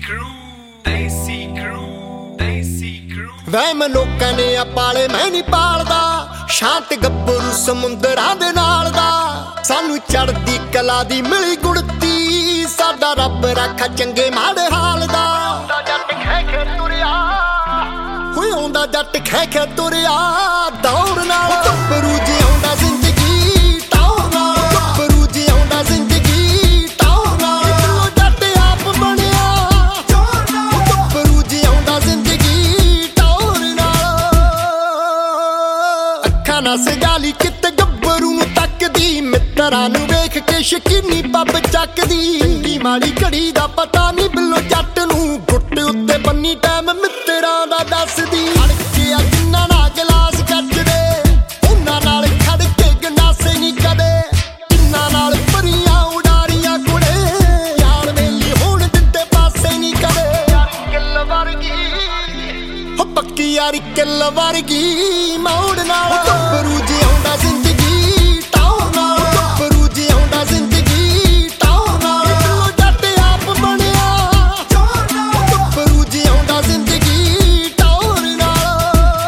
ਵਹਿਮ ਲੋਕਾਂ ਨੇ ਆ ਪਾਲੇ ਮੈਂ ਨਹੀਂ ਪਾਲਦਾ, ਸ਼ਾਂਤ ਗੱਭਰੂ ਸਮੁੰਦਰਾਂ ਦੇ ਨਾਲ ਦਾ। ਸਾਨੂੰ ਚੜ੍ਹਦੀ ਕਲਾ ਦੀ ਮਿਲੀ ਗੁੜਤੀ, ਸਾਡਾ ਰੱਬ ਰੱਖਾ ਚੰਗੇ ਮਾੜੇ ਹਾਲ ਦਾ। ਜੱਟ ਖੈ ਖੈ ਤੁਰਿਆ ਹੋਏ, ਆਉਂਦਾ ਜੱਟ ਖੈ ਖੈ ਤੁਰਿਆ ਦੌੜ ਨਾਲ। ਗੱਭਰੂ ਜਿਉਂਦਾ ਜ਼ਿੰਦਗੀ ਟੌਰ ਨਾਲ, ਗੱਭਰੂ ਜਿਉਂਦਾ ਜ਼ਿੰਦਗੀ ਟੌਰ ਨਾਲ। ਚਲੋ ਜੱਟ ਆਪ ਬਣਿਆ ਚੋਰ ਨਾਲ, ਗੱਭਰੂ ਜਿਉਂਦਾ ਜ਼ਿੰਦਗੀ ਟੌਰ ਨਾਲ। ਅੱਖਾਂ ਨਾਲ ਸਗਾਲੀ ਕਿਤੇ ਗੱਭਰੂ ਨੂੰ ਤੱਕਦੀ, ਮਿੱਤਰਾਂ ਨੂੰ ਵੇਖ ਕੇ ਸ਼ਕੀਨੀ ਪੱਬ ਚੱਕਦੀ। ਚੰਗੀ ਮਾੜੀ ਘੜੀ ਦਾ ਪਤਾ ਨਹੀਂ ਬਿੱਲੋ ਜੱਟ ਨੂੰ, ਗੁੱਟ ਉੱਤੇ ਬੰਨੀ ਟਾਈਮ ਮਿੱਤਰਾਂ ਦਾ ਦੱਸਦੀ। ਅੜਕੇ ਆ ਜਿੰਨਾਂ ਨਾਲ ਗਲਾਸ ਕੱਜਦੇ, ਉਹਨਾਂ ਨਾਲ ਖੜ ਕੇ ਗੰਡਾਸੇ ਨਹੀਂ ਕਦੇ। ਜਿੰਨਾਂ ਨਾਲ ਪਰੀਆਂ ਉਡਾਰੀਆਂ ਕੁੜੇ, ਯਾਰ ਵੇਲੀ ਹੋਣ ਦਿੱਤੇ ਪਾਸੇ ਨਹੀਂ ਕਦੇ। ਯਾਰੀ ਕਿੱਲ ਵਰਗੀ ਹੋ ਪੱਕੀ, ਯਾਰੀ ਕਿੱਲ ਵਰਗੀ ਮੌੜ ਨਾਲ। ਗੱਭਰੂ ਜਿਉਂਦਾ ਜ਼ਿੰਦਗੀ ਟੌਰ ਨਾਲ, ਗੱਭਰੂ ਜਿਉਂਦਾ ਜ਼ਿੰਦਗੀ ਟੌਰ ਨਾਲ। ਚਲੋ ਜੱਟ ਆਪ ਬਣਿਆ ਚੋਰ ਨਾਲ, ਗੱਭਰੂ ਜਿਉਂਦਾ ਜ਼ਿੰਦਗੀ ਟੌਰ ਨਾਲ।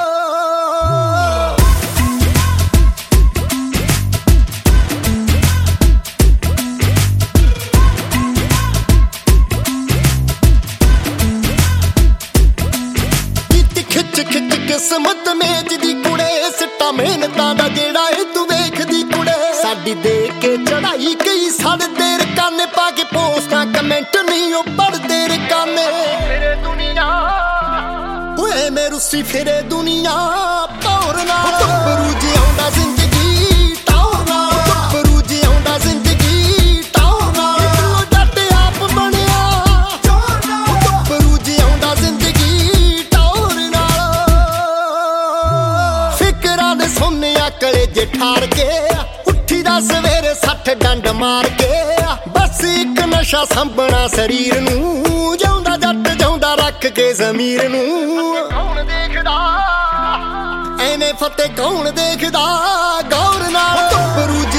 ਕੀਤੀ ਖਿੱਚ ਖਿੱਚ ਕਿਸਮਤ ਮੇਜ ਦੀ ਕੁੜੇ, ਸਿੱਟਾ ਮਿਹਨਤਾਂ ਦਾ ਜਿਹੜਾ ਏ ਤੂੰ ਵੇਖਦੀ ਕੁੜੇ। ਸਾਡੀ ਦੇਖ ਕੇ ਚੜਾਈ ਕਈ ਸੜਦੇ ਰਕਾਨੇ, ਪਾ ਕੇ ਪੋਸਟਾਂ ਕਮੈਂਟ ਨਹੀਂ ਉਹ ਪੜਦੇ ਰਕਾਨੇ। ਫਿਰੇ ਦੁਨੀਆ ਓਏ ਮੇ ਰੁੱਸੀ ਫਿਰੇ ਦੁਨੀਆ ਪੌਰ ਨਾਲ। ਗੱਭਰੂ ਜਿਉਂਦਾ ਜ਼ਿੰਦਗੀ ਟੌਰ ਨਾਲ, ਗੱਭਰੂ ਜਿਉਂਦਾ ਜ਼ਿੰਦਗੀ ਟੌਰ ਨਾਲ। ਚਲੋ ਜੱਟ ਆਪ ਬਣਿਆ ਚੋਰ ਨਾਲ, ਗੱਭਰੂ ਜਿਉਂਦਾ ਜ਼ਿੰਦਗੀ ਟੌਰ ਨਾਲ। ਫਿਕਰਾਂ ਦੇ ਸੋਨਿਆ ਕਲੇਜੇ ਠਾਰ ਕੇ, ਉੱਠੀ ਦਾ ਸਵੇਰੇ 60 ਡੰਡ ਮਾਰ ਕੇ। ਬਸ ਇੱਕ ਨਸ਼ਾ ਸੰਭਣਾ ਸਰੀਰ ਨੂੰ, ਜਿਉਂਦਾ ਜੱਟ ਜਿਉਂਦਾ ਰੱਖ ਕੇ ਜ਼ਮੀਰ ਨੂੰ। ਕੌਣ ਦੇਖਦਾ ਐਵੇਂ ਫਤਿਹ ਕੌਣ ਦੇਖਦਾ ਗੌਰ ਨਾਲ। ਗੱਭਰੂ